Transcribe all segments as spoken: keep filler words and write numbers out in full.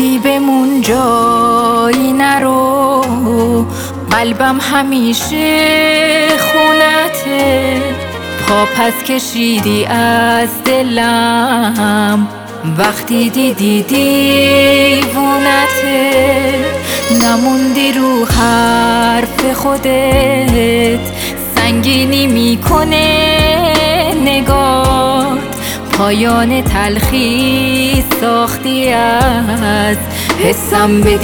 گفتی بمون جایی نرو، قلبم همیشه خونته. پا پس کشیدی از دلم وقتی دیدی دیوونته. نموندی رو حرف خودت، سنگینی میکنه نگات. پایان تلخی ساختی از حسم به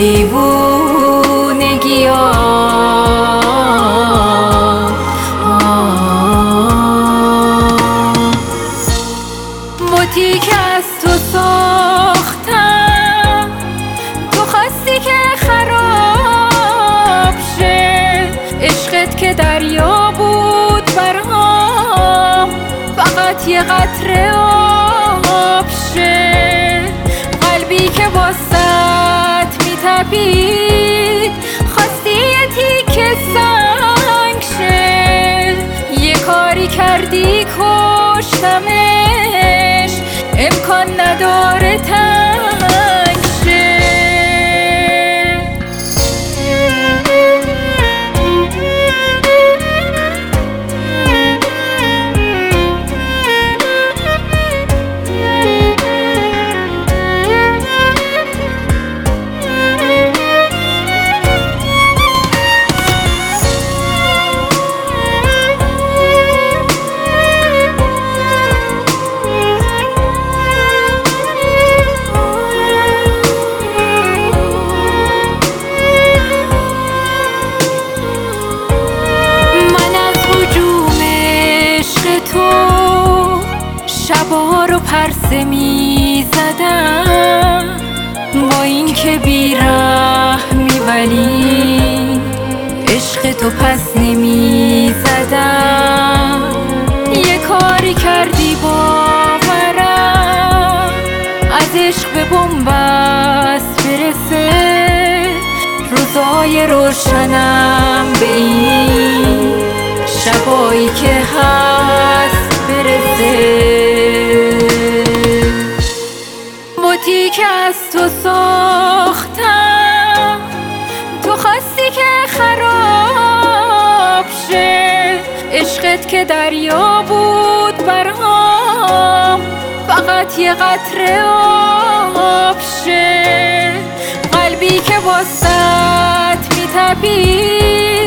دیوونگیات. بوتی که از تو ساختم، تو خواستی که خراب شه. عشقت که دریا بود برام، فقط یه قطره آب شه. قلبی که واسط میتپید، خواستی یه تیکه سنگ شه. یه کاری کردی کشتمش، امکان نداره تنگ شه. شبا رو پرسه می زدم، با این که بیرحمی ولی عشق تو پس نمی زدم. یه کاری کردی باورم، از عشق به بنبست برسه. روزای روشنم به این شبایی که هست برسه. بوتی که از تو ساختم، تو خواستی که خراب شه. عشقت که دریا بود برام، فقط یه قطره آب شه. قلبی که واسط میتپید،